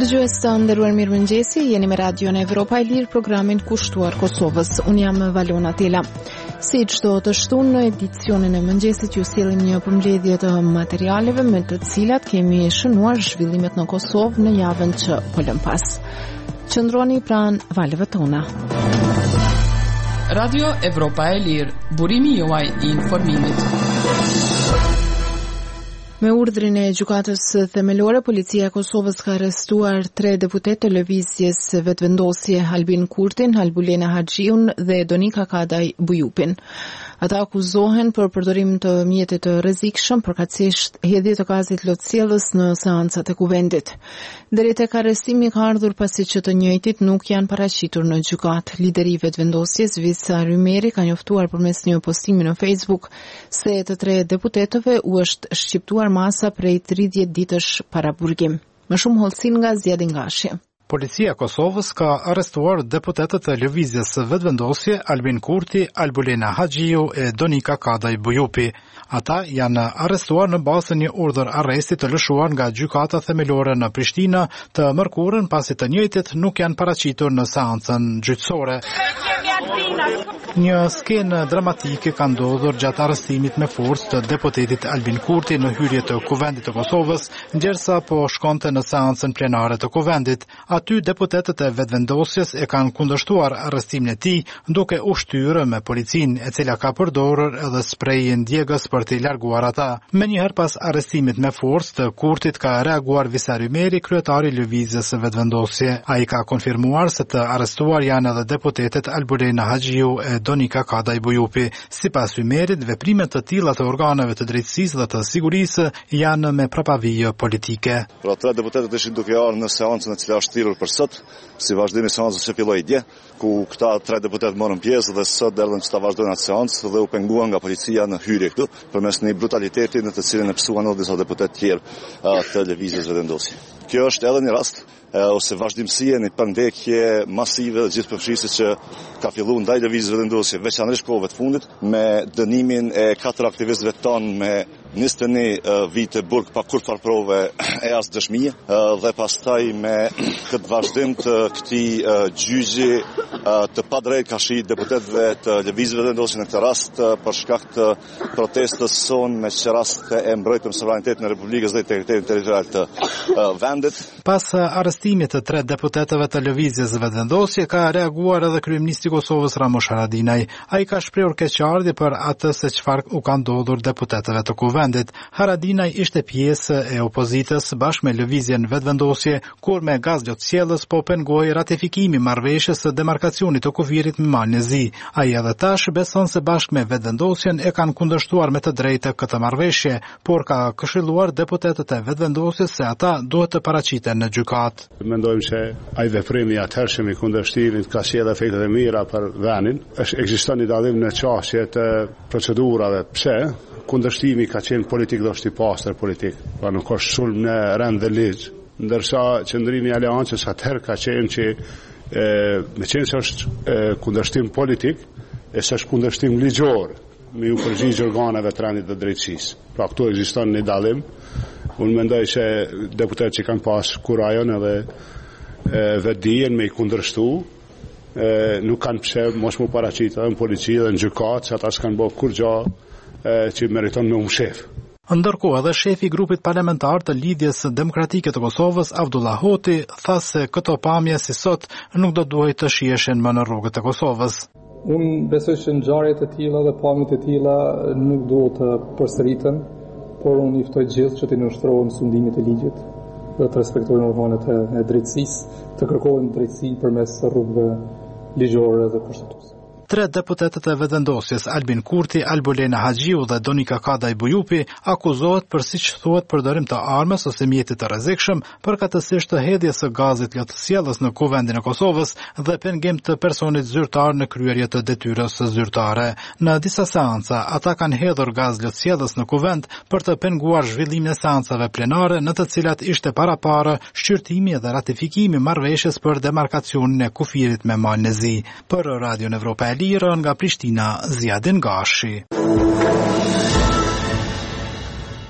Dëgjues të nderuar, mirëmëngjesi, jeni me Radion Evropa e Lirë, programin kushtuar Kosovës. Unë jam Valona Tela. Si çdo të shtunë në edicionin e mëngjesit ju sjellim një përmbledhje të materialeve me të cilat kemi shënuar zhvillimet në Kosovë në javën që po lëm pas. Qëndroni pranë valëve tona. Radio Evropa e Lirë, burimi juaj I informimit. Me urdhrin e gjykatës themelore, policia e Kosovës ka arrestuar 3 deputet të lëvizjes vetëvendosje, Albin Kurtin, Albulena Haxhiun dhe Donika Kadaj Bujupin. Ata akuzohen për përdorim të mjetit të rrezikshëm, përkatësisht hedhje të gazit lotësjellës në seancat e kuvendit. Deri tek arrestimi ka ardhur pasi që të njëjtit nuk janë paraqitur në gjykatë. Lideri I vetëvendosjes, Visa Rymeri, ka njoftuar përmes një postimi në Facebook se të 3 deputetëve u është shqiptuar masa prej 30 ditësh para burgim. Më shumë hollësin nga Zjadin Gashi. Policia e Kosovës ka arrestuar deputetët e lëvizjes vetëvendosje Albin Kurti, Albulena Haxhiu e Donika Kadaj Bujupi. Ata janë arrestuar në bazë të një urdhër arresti të lëshuar nga gjykata themelore në Prishtinë të mërkurën, pasi të njëjtit nuk janë paraqitur në seancën gjyqësore. Një skenë dramatike ka ndodhur gjatë arrestimit me forcë të deputetit Albin Kurti në hyrje të Kuvendit të Kosovës, ndërsa po shkonte në seancën plenare të Kuvendit. Aty deputetët e vetëvendosjes e kanë kundërshtuar arrestimin e tij, duke u shtyrë me policinë, e cila ka përdorur edhe sprejin djegës për t'i larguar ata. Menjëherë pas arrestimit me forcë të Kurtit ka reaguar Visa Rymeri, kryetari I lëvizjes së vetëvendosje. Ai ka konfirmuar se të arrestuar janë edhe deputetet Albulena Haxhiu e Donika Kadaj Bujupi. Sipas Rymerit, veprimet të tilla të organeve të drejtësisë dhe të sigurisë janë me prapavijë politike. Pra 3 deputetët ishin duke ardhur në seancën e cila është thirrur për sot, si vazhdim I seancës që filloi dje, ku këta 3 deputet morën pjesë dhe sot erdhën që ta vazhdojnë atë seancë dhe u penguan nga policia në hyrje këtu përmes një brutaliteti në të cilin e psuan edhe disa deputet tjerë të lëvizjes vetëvendosje. Kjo është edhe një rast ose vazhdimësie një pandekje masive dhe gjithëpërfshirëse që ka filluar ndaj lëvizjes vetëvendosje, veçanërisht kohëve të fundit, me dënimin e 4 aktivistëve tonë me 21 vite burg pa kur farë prove e as dëshmie, dhe pastaj me këtë vazhdim të këtij gjyqi të padrejtë ka shi deputetëve të lëvizjes vetëvendosje në këtë rast për shkak të protestës sonë me rast e mbrojtëm sovranitetin e Republikës dhe integritetin territorial të vendit. Pas arrestimit të 3 deputetëve të lëvizjes vetëvendosje ka reaguar edhe kryeministri I Kosovës Ramush Haradinaj. Ai ka shprehur keqardhje për atë se çfarë u ka ndodhur deputetëve të Kuvendit. Haradinaj ishte pjesë e opozitës bashkë me lëvizjen vetëvendosje, kur me gaz lotësjellës po pengoi ratifikimi marrëveshjes së demarkacionit të kufirit me Malin e Zi. Ai edhe tash beson se bashkë me vetëvendosjen e kanë kundërshtuar me të drejtë këtë marrëveshje, por ka këshilluar deputetët e vetëvendosjes se ata duhet të paraqiten në gjykatë. Mendojmë se ai veprimi I atëhershëm I kundërshtimit ka sjellë efekte të mira për vendin. Ekziston një dallim në çështje të procedurave. Pse? Kundërshtimi ka qenë politik dhe është I pastër politik, pa nuk është sulm në rend dhe ligj, ndërsa qëndrimi I aleancës atëherë ka qenë që me qenë se është kundërshtim politik, e se është kundërshtim ligjor, me ju përgjigj organeve të rendit dhe drejtësisë. Pra këtu ekziston një dallim. Unë mendoj se deputetët që kanë pas kurajon edhe vetdijen me I kundërshtu, nuk kanë pse mos mu paraqitë edhe në polici dhe në gjykatë, se ata s'kanë bërë kur gjë që meriton me shef. Ndërkohë edhe shefi I grupit parlamentar të Lidhjes Demokratike të Kosovës, Abdullah Hoti, tha se këto pamje si sot nuk do duhet të shiheshin më në rrugët e Kosovës. Unë besoj se ngjarjet e tilla dhe pamjet e tilla nuk duhet të përsëriten, por unë I ftoj gjithë që të nënshtrohen sundimit e ligjit dhe të respektojnë organet e drejtësisë, të kërkojnë drejtësi përmes rrugëve ligjore dhe kushtetuese. 3 deputetët e vetëvendosjes Albin Kurti, Albulena Haxhiu dhe Donika Kadaj Bujupi akuzohet për siç thuhet përdorim të armës ose mjetit të rrezikshëm, përkatësisht të hedhjes së gazit lotësjellës në Kuvendin e Kosovës dhe pengim të personit zyrtar në kryerje të detyrës zyrtare. Në disa seanca ata kanë hedhur gaz lotësjellës në Kuvend për të penguar zhvillimin e seancave plenare në të cilat ishte parapara shqyrtimi dhe ratifikimi marrëveshjes për demarkacionin e kufirit me Malin e Zi. Për Radion Evropa Lirë nga Prishtina, Zjadin Gashi.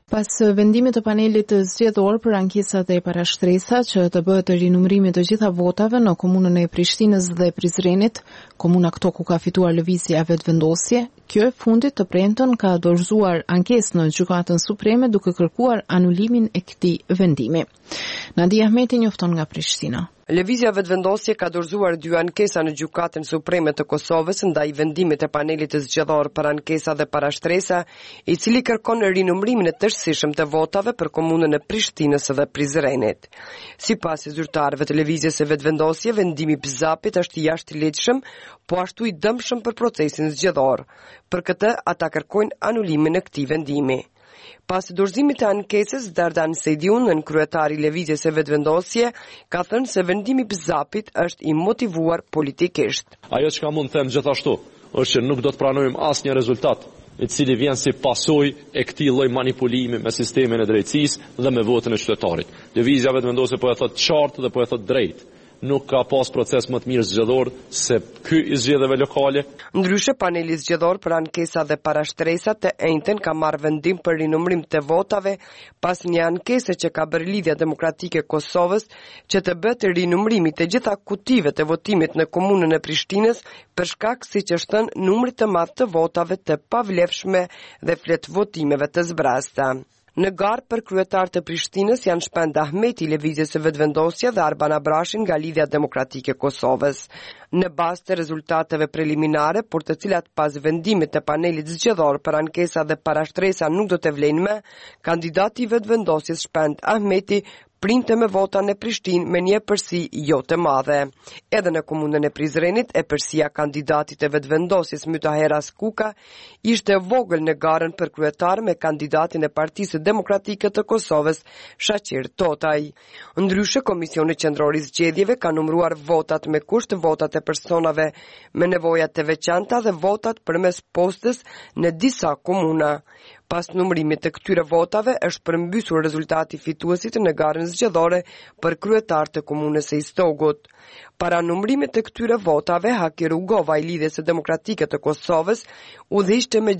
Pas vendimit të panelit zgjedhor për ankesat e parashtresa që të bëhet rinumërimi të gjitha votave në komunën e Prishtinës dhe Prizrenit, komuna këto ku ka fituar lëvizja vetëvendosje, kjo e fundit të premten ka dorëzuar ankesë në Gjykatën Supreme duke kërkuar anulimin e këtij vendimi. Nadia Ahmeti njofton nga Prishtina. Lëvizja vetëvendosje ka dorëzuar 2 ankesa në Gjykatën Supreme të Kosovës ndaj vendimit të panelit të zgjedhor për ankesa dhe parashtresa, i cili kërkon rinumërimin e tërësishëm të votave për komunën e Prishtinës dhe Prizrenit. Sipas zyrtarëve të lëvizjes së vetëvendosje, vendimi i BZAP-it është i jashtëligjshëm, po ashtu i dëmshëm për procesin zgjedhor. Për këtë, ata kërkojnë anulimin e këtij vendimi. Pas dorëzimit të ankesës, Dardan Sejdiun, kryetari i lëvizjes së vetëvendosje, ka thënë se vendimi i BZAP-it është i motivuar politikisht. Ajo që mund të them gjithashtu është që nuk do të pranojmë asnjë rezultat i cili vjen si pasojë e këtij lloji manipulimi me sistemin e drejtësisë dhe me votën e qytetarit. Lëvizja vetëvendosje po e thot qartë dhe po e thot drejt. Nuk ka pas proces më të mirë zgjedhor se ky i zgjedhjeve lokale. Ndryshe, paneli zgjedhor për ankesa dhe parashtresa të njëjtën ka marrë vendim për rinumërim të votave pas një ankese që ka bërë Lidhja Demokratike e Kosovës që të bëhet rinumërimi të gjitha kutive të votimit në komunën e Prishtinës për shkak, siç është thënë, numrit të madh të votave të pavlefshme dhe flet votimeve të zbrasta. Në garë për kryetar të Prishtinës janë Shpend Ahmeti i lëvizjes së vetëvendosje dhe Arban Abrashin nga Lidhja Demokratike e Kosovës. Në bazë të rezultateve preliminare, por të cilat pas vendimit të panelit zgjedhor për ankesa dhe parashtresa nuk do të vlen më, kandidati i vetëvendosjes Shpend Ahmeti printe me vota në Prishtinë me një përsi jo të madhe. Edhe në komunën e Prizrenit, e përsia kandidatit e vetëvendosjes Mytaheras Kuka ishte vogël në garën për kryetar me kandidatin e Partisë Demokratike të Kosovës, Shaqir Totaj. Ndryshe, Komisioni Qendror i Zgjedhjeve ka numëruar votat me kusht, votat e personave me nevoja të veçanta dhe votat përmes postës në disa komuna. Pas numërimit të këtyre votave është përmbysur rezultati fituesit në garën zgjedhore për kryetar të komunës së Istogut. Para numërimit të këtyre votave, Haki Rugova i Lidhjes së Demokratike të Kosovës udhëhiqte me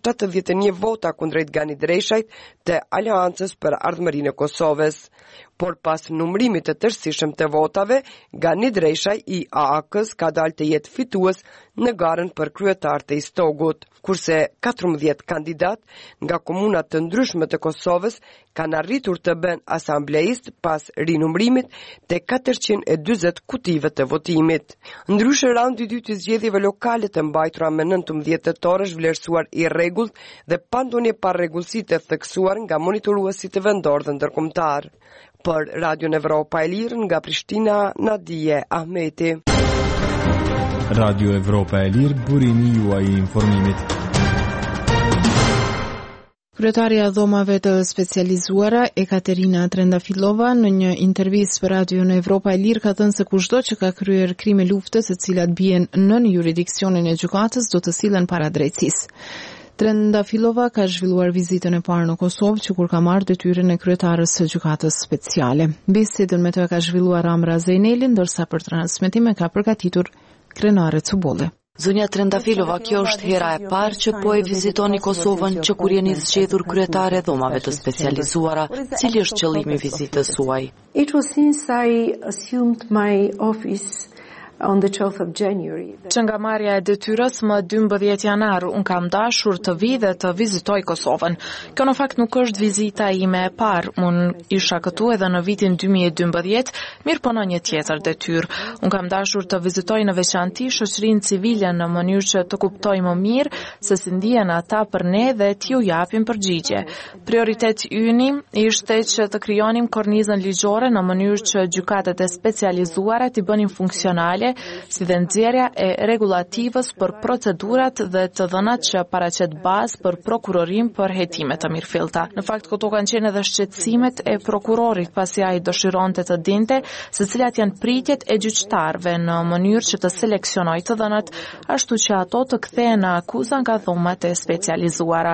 671 vota kundrejt Gani Dreshajt të Aleancës për Ardhmërinë e Kosovës. Por pas numërimit të tërësishëm të votave, Gani Dreshaj i AAK-s ka dalë të jetë fitues në garën për kryetar të Istogut, kurse 14 kandidat nga komunat të ndryshme të Kosovës kanë arritur të bëhen asambleist pas rinumërimit të 440 kutive të votimit. Ndryshe, raundi i dytë i zgjedhjeve lokale të mbajtura me 19 tetor është vlerësuar i rregullt dhe pa ndonjë parregullsi të theksuar nga monitoruesit vendor dhe ndërkombëtar. Për Radio Evropa e Lirë nga Prishtina, Nadia Ahmeti. Radio Evropa e Lirë, burimi juaj i informimit. Kryetaria e dhomave të specializuara Ekaterina Trendafilova në një intervistë për Radio Evropa e Lirë ka thënë se kushdo që ka kryer krime lufte të cilat bien nën jurisdiksionin e gjykatës do të sillen para drejtësisë. Trendafilova ka zhvilluar vizitën e parë në Kosovë që kur ka marrë detyrën e kryetares së gjykatës speciale. Bisedën me të ka zhvilluar Amra Zejneli, ndërsa për transmetim e ka përgatitur Krenare Cubolli. Zonja Trendafilova, kjo është hera e parë që po e vizitoni Kosovën që kur jeni zgjedhur kryetare e dhomave të specializuara. Cili është qëllimi i vizitës suaj? It was since I assumed my office on the 12th of January. Që nga marrja e detyrës më 12 janar, unë kam dashur të vi dhe të vizitoj Kosovën. Kjo në fakt nuk është vizita ime e parë. Unë isha këtu edhe në vitin 2012, mirë po në një tjetër detyrë. Unë kam dashur të vizitoj në veçanti shoqërinë civile në mënyrë që të kuptoj më mirë se si ndihen ata për ne dhe t'ju japim përgjigje. Prioritet yni ishte që të krijonim kornizën ligjore në mënyrë që gjykatet e specializuara t'i bënin funksionale, si dhe nxjerrja e rregullativës për procedurat dhe të dhënat që paraqet bazë për prokurorim për hetime të mirëfillta. Në fakt, këto kanë qenë edhe shqetësimet e prokurorit, pasi ai dëshironte të dinte se cilat janë pritjet e gjyqtarëve në mënyrë që të seleksionojë të dhënat, ashtu që ato të kthehen në akuza nga dhomat e specializuara.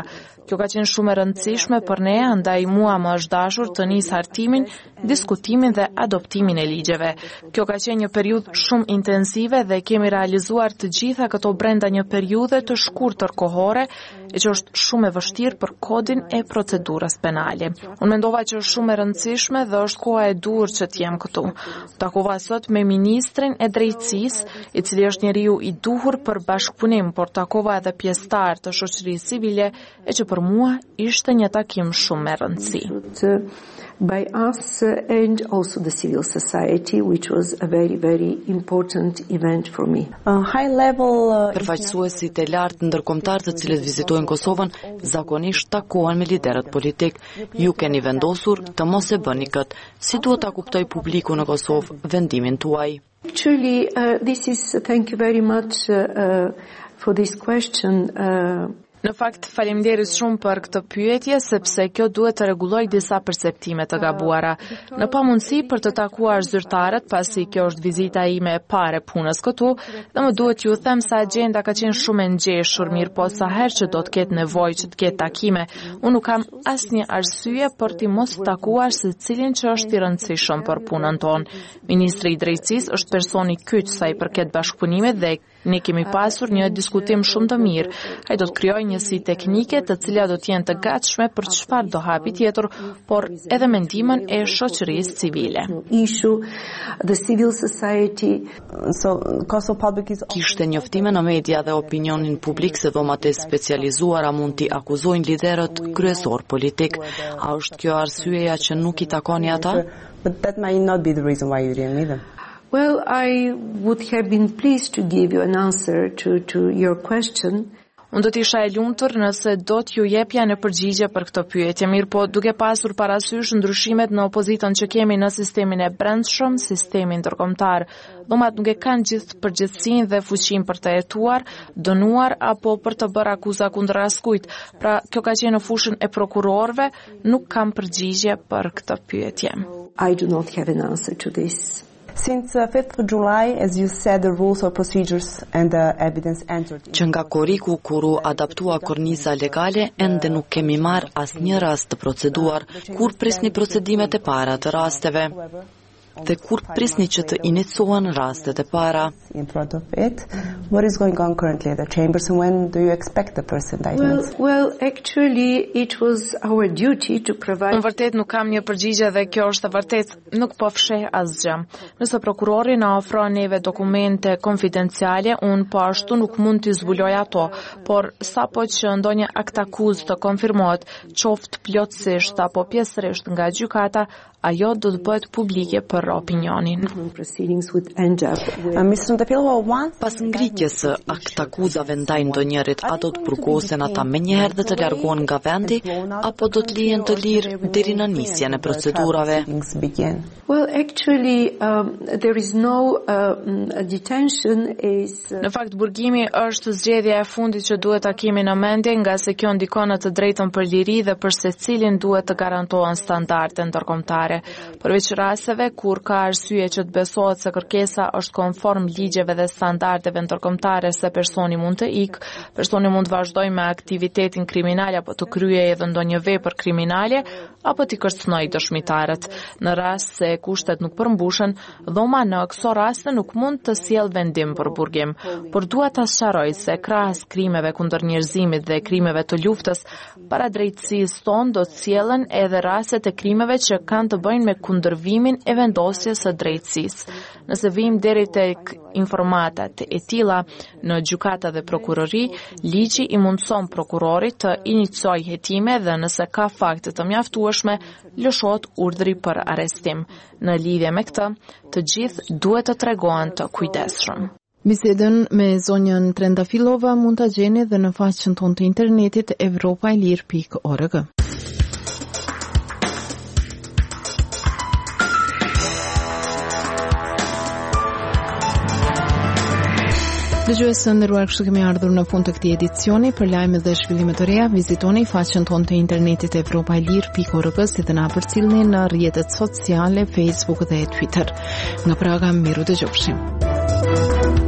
Kjo ka qenë shumë e rëndësishme për ne, andaj mua më është dashur të nis hartimin, diskutimin dhe adoptimin e ligjeve. Kjo ka qenë një periudhë shumë intensive dhe kemi realizuar të gjitha këto brenda një periudhe të shkurtër kohore, e që është shumë e vështirë për kodin e procedurës penale. Unë mendova që është shumë e rëndësishme dhe është koha e dur që t'jem këtu. Takova sot me ministrin e drejtësisë, i cili është njeriu i duhur për bashkëpunim, por takova edhe pjesëtar të shoqërisë civile, e që për mua ishte një takim shumë me rëndësi. By us and also the civil society, which was a very, very important event for me. Përfaqësuesit e lartë ndërkombëtar të cilët vizitojnë Kosovën zakonisht takohen me liderët politik. Ju keni vendosur të mos e bëni këtë. Si duhet ta kuptoj publiku në Kosovë vendimin tuaj? Actually, thank you very much for this question. Në fakt, faleminderit shumë për këtë pyetje, sepse kjo duhet të rregullojë disa perceptime të gabuara. Në pamundësi për të takuar zyrtarët, pasi kjo është vizita ime e parë e punës këtu, dhe më duhet ju them se agjenda ka qenë shumë e ngjeshur, mirë po sa herë që do të ketë nevojë që të ketë takime, unë nuk kam asnjë arsye për të mos takuar secilin që është i rëndësishëm për punën tonë. Ministri i Drejtësisë është personi kyç sa i përket bashkëpunimit dhe ne kemi pasur një diskutim shumë të mirë. Ai do të krijojë njësi teknike të cilat do të jenë të gatshme për çfarë do hapi tjetër, por edhe mendimin e shoqërisë civile. Kishte njoftime në media dhe opinionin publik se dhomat e specializuara mund t'i akuzojnë liderët kryesor politik. A është kjo arsyeja që nuk i takoni ata? But that might not be the reason why you didn't meet them. Well, I would have been pleased to give you an answer to your question. Unë do t'isha e lumtur nëse do t'ju jepja në përgjigje për këtë pyetje, mirë po duke pasur parasysh ndryshimet në opozitën që kemi në sistemin e brendshëm, sistemin ndërkombëtar. Dhomat nuk e kanë gjithë përgjegjësinë dhe fuqinë për të hetuar, dënuar apo për të bërë akuza kundër askujt. Pra, kjo ka qenë në fushën e prokurorëve, nuk kam përgjigje për këtë pyetje. I do not have an answer to this. Since 5th of July, as you said, the rules or procedures and the evidence entered. Që nga koriku kur u adaptua korniza legale, ende nuk kemi marrë asnjë rast të proceduar, kur prisni procedimet e para të rasteve. Dhe kur prisni që të iniciohen rastet e para. In front of it, what is going on currently at the chambers and when do you expect the first indictments? Well, actually, it was our duty to provide. Unë vërtet nuk kam një përgjigje dhe kjo është e vërtet, nuk po fsheh asgjë. Nëse prokurori na ofron neve dokumente konfidenciale, unë po ashtu nuk mund t'i zbuloj ato, por sapo që ndonjë akt akuzë të konfirmohet, qoftë plotësisht apo pjesërisht nga gjykata, ajo do të bëhet publike për opinionin. Pas ngritjes së aktakuzave ndaj ndonjërit, a do të burgosen ata menjëherë dhe të largohen nga vendi, apo do të lihen të lirë deri në nisjen e procedurave? Well, actually, there is no detention is. Në fakt, burgimi është zgjedhja e fundit që duhet ta kemi në mendje, nga se kjo ndikon në të drejtën për liri dhe për secilin duhet të garantohen standarde ndërkombëtare. Përveç rasteve kur ka arsye që të besohet se kërkesa është konform ligjeve dhe standardeve ndërkombëtare se personi mund të ikë, personi mund të vazhdojë me aktivitetin kriminal apo të kryejë edhe ndonjë vepër kriminale apo të kërcënojë dëshmitarët. Në rast se kushtet nuk përmbushen, dhoma në këso raste nuk mund të sjellë vendim për burgim. Por dua ta sqaroj se krahas krimeve kundër njerëzimit dhe krimeve të luftës, para drejtësisë tonë do të sjellen edhe rastet e krimeve që kanë të bëjnë me kundërvimin e vendosjes së drejtësisë. Nëse vim deri tek informatat e tilla në gjykata dhe prokurori, ligji i mundson prokurorit të iniciojë hetime dhe nëse ka fakte të mjaftueshme, lëshohet urdhri për arrestim. Në lidhje me këtë, të gjithë duhet të tregohen të kujdesshëm. Bisedën me zonjën Trendafilova mund ta gjeni edhe në faqen tonë të internetit evropailir.org. Dëgjuesë nderuar, kështu kemi ardhur në fund të këtij edicioni. Për lajme dhe zhvillime të reja, vizitoni faqen tonë të internetit evropailir.org, si dhe na përcillni në rrjetet sociale, Facebook dhe Twitter. Nga Praga, miru dëgjofshim.